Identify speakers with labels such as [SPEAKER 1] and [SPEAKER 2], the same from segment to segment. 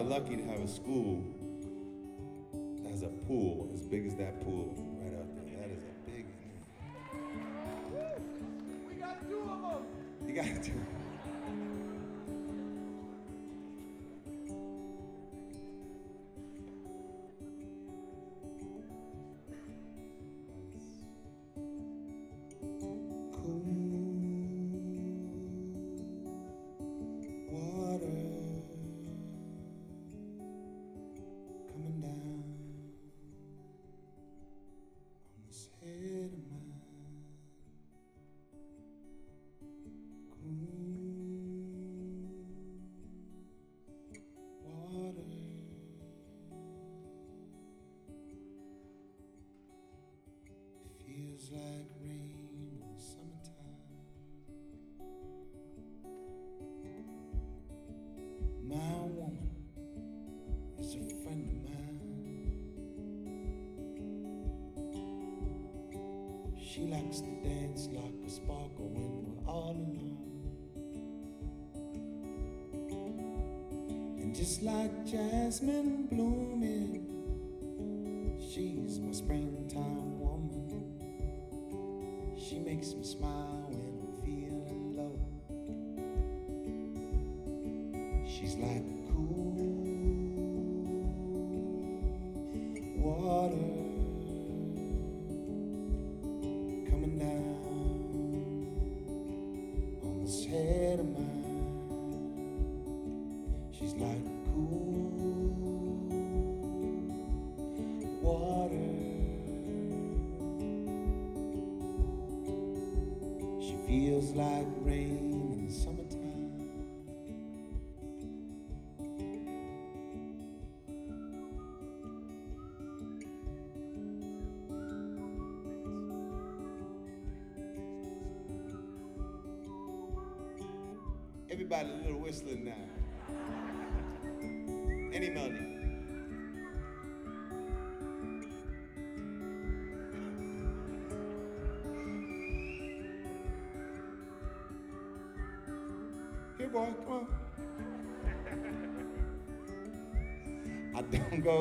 [SPEAKER 1] are lucky to have a school that has a pool as big as that pool right out there. That is a big.
[SPEAKER 2] We got 2 of them.
[SPEAKER 1] You got to.
[SPEAKER 3] Feels like rain in the summertime. My woman is a friend of mine. She likes to dance like a sparkle when we're all alone. And just like jasmine blooming, she's my springtime woman. She makes me smile when I'm feeling low. She's like cool water coming down on this head of mine. She's like cool water. Feels like rain in the summertime.
[SPEAKER 1] Everybody a little whistling now. Any melody. Here, boy, come on. I don't go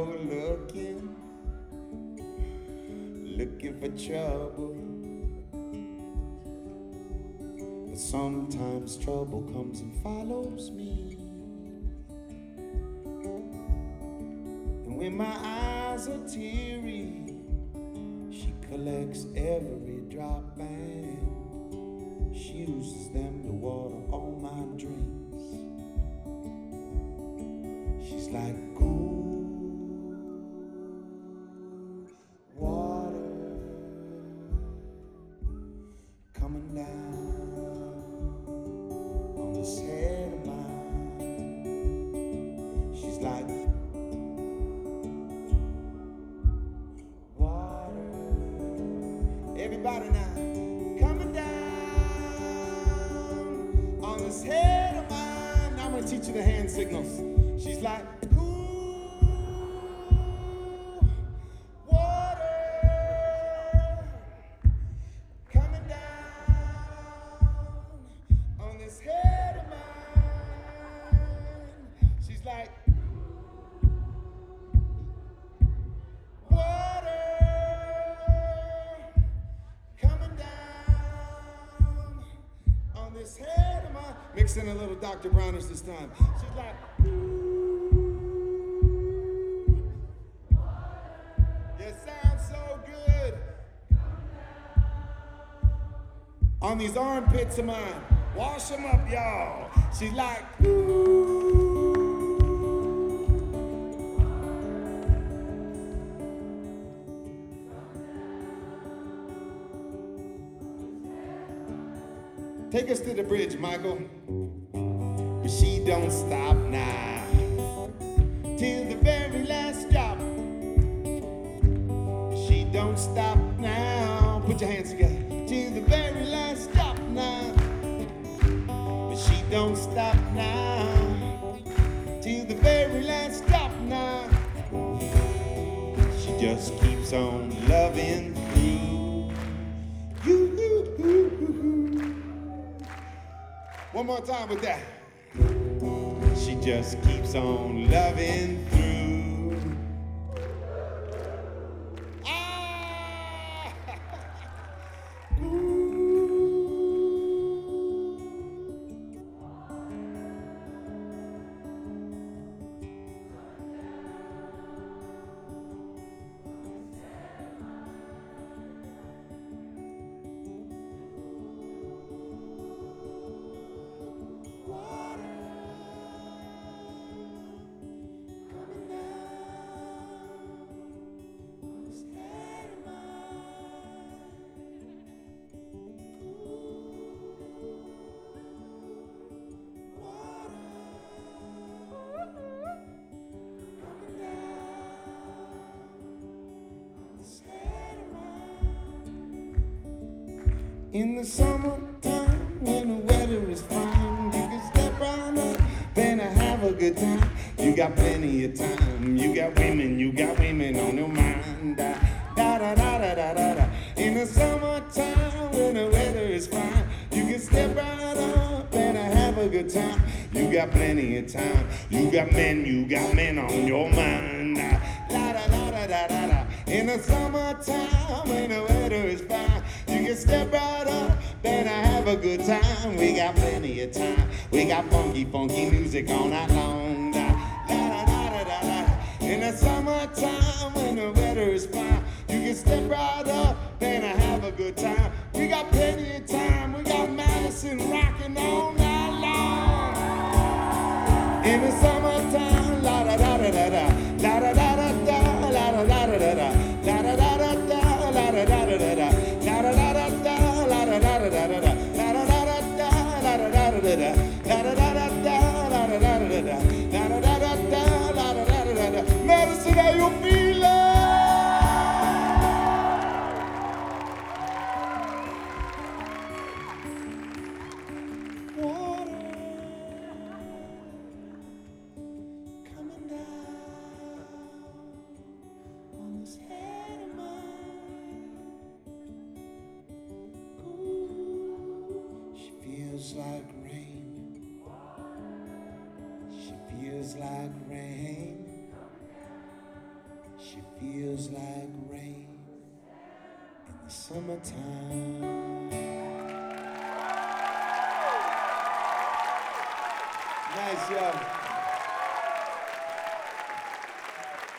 [SPEAKER 1] looking for trouble. But sometimes trouble comes and follows me. And when my eyes are teary, she collects every drop and she uses them to water all my dreams. She's like cool water coming down on this head of mine. She's like water. Everybody now. Head of mine. Now I'm gonna teach you the hand signals. She's like cool water coming down on this head of mine. She's like water coming down on this head of mine. Mix in a little Dr. Brownish this time. She's like, you sound so good. On these armpits of mine, wash them up, y'all. She's like, take us to the bridge, Michael. But she don't stop now till the very last drop. She don't stop now. Put your hands together. Till the very last stop now. But she don't stop now till the very last stop now. She just keeps on loving me. One more time with that. She just keeps on loving through. Ah! Ooh. In the summertime, when the weather is fine, you can step right up and have a good time. You got plenty of time. You got women on your mind. Da da da da da da da. In the summertime, when the weather is fine, you can step right up and have a good time. You got plenty of time. You got men on your mind. Da da da da da da da. In the summertime, when the weather is fine, you can step right up and have a good time. We got plenty of time. We got funky music all night long. Da da da da da da. In the summertime, when the weather is fine, you can step right up and have a good time. We got plenty of time. We got Madison rocking all night long. In the summertime, la da da da da da, la da da da da, la da da da da da, la da da da da, la da da da da da, la da da da da, la da da da da da, la da da da da, la da da da da da, la da da da da, la da da da da da, la da da da da, la da da da da. Madison, how you feeling? Like rain. She feels like rain. She feels like rain in the summertime. Nice job.